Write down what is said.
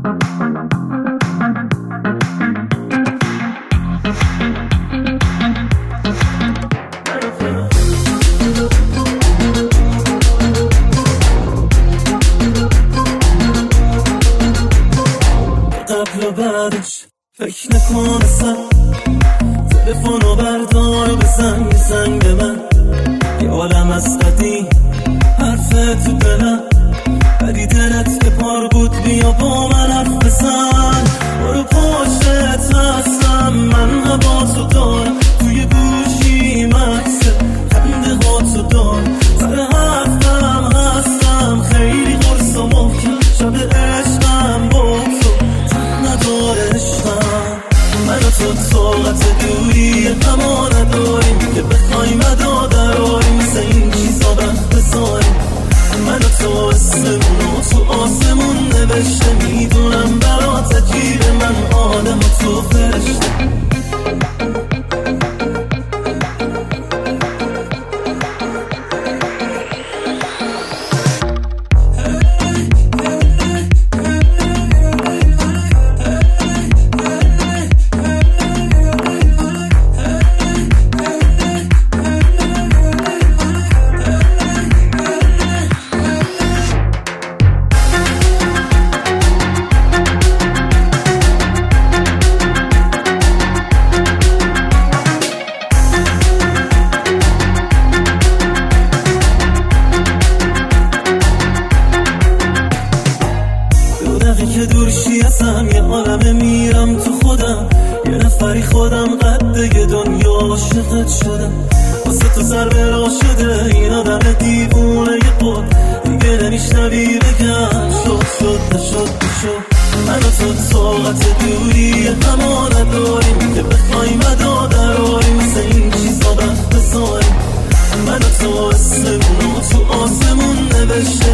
قبل و بعدش فکر نکن اصلا، تلفنو بردار و بزن یه زنگ به من، یه عالم از قدیم حرفه تو دلم، ولی دلت که پار بود بیا با من حرف بزن. برو پشتت هستم من هوا تو دارم، توی گوشی مکسه خنده ها تو دارم، سر حرفم هستم خیلی قرص و محکم، شب عشقم با تو نداره عشقم. من و تو طاقت دوری اما نداریم که بخوایم ادا دراریم، مثل این چیزا وقت بذاریم. من و تو اسمون و تو آسمون نوشته، میدونم برات عجیبه من آدم و تو فرشته. که دورشی ازم یه عالمه میرم تو خودم، یه نفری خودم قده دنیا عاشقت شدم، واسه تو سر برا شده این آدم دیوونه یه قول دیگه نمیشنوی بگم شد نشد بشد. من و تو طاقت دوری اما نداریم که بخوایم ادا دراریم، مثل این چیزا وقت بذاریم. من و تو اسمون و تو آسمون نوشته،